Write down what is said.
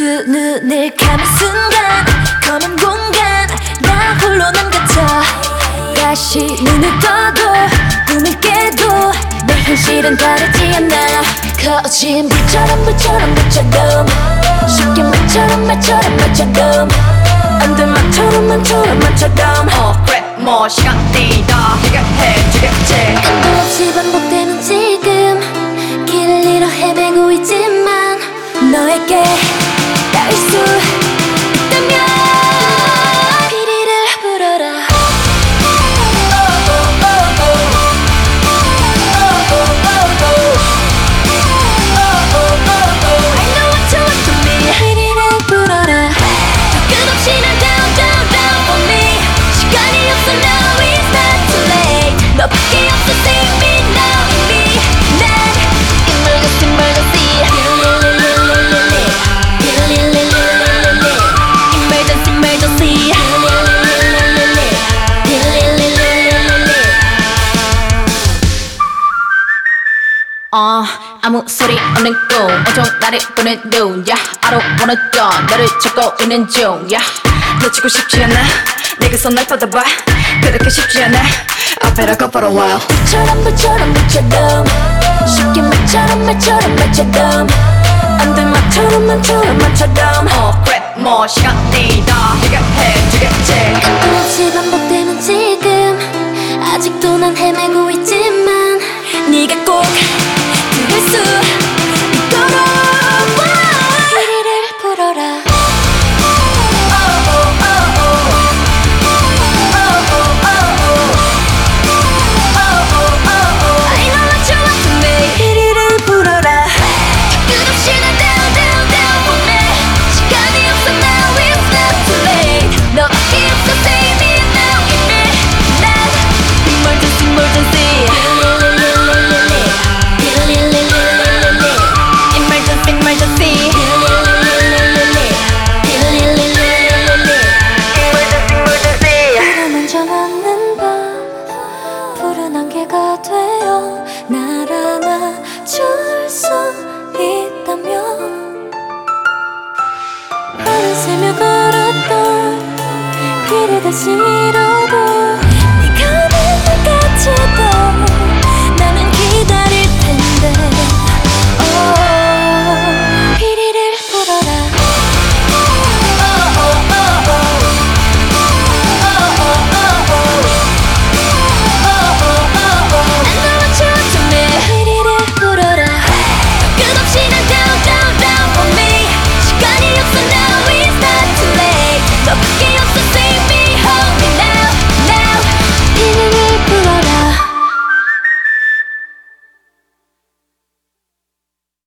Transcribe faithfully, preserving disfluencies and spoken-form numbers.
두 눈을 감은 순간 검은 공간 나 홀로 남겨져. 다시 눈을 떠도 꿈을 깨도 내 현실은 다르지 않아. 거진 불처럼 불처럼 불처럼 쉽게 말처럼 말처럼 말처럼 안 돼 말처럼 말처럼 말처럼. 어 그래 뭐 시간이 다 해결해주겠지. 끝도 없이 반복되는 지금 길을 잃어 헤매고 있지만 너에게 닿을 수 있다면 피리를 불어라. I know what you want from me. 피리를 불어라. 끝없이 난 down down down for me. 시간이 없어 now it's not too late. 너밖에 없어 save me now in me. 난 emergency emergency emergency emergency. 어 아무 소리 없는 꿈 온통 나를 보는 눈 yeah. I don't wanna die 너를 찾고 있는 중 yeah. 놓치고 싶지 않아 내게서 날 받아봐 그렇게 쉽지 않아 I better go for a while. 불처럼 불처럼 불처럼 쉽게 말처럼 말처럼 말처럼 안 돼 말처럼 말처럼 말처럼. 어 그래 뭐 시간이 다 해결해주겠지. 끝도 없이 반복되는 지금 아직도 난 헤매고 있지만 네가 꼭 그럴 수 있도록 피리를 불어라. I know what you want from me. 피리를 불어라. 끝없이 난 down down down for me. 시간이 없어 now it's not too late. 너밖에 없어 save me now in me. 난 emergency emergency emergency emergency 불어만 정하는 밤 푸른 안개가 되어 날 안아줄 수 있다면 하루 새며 걸었던 길을 다시 잃어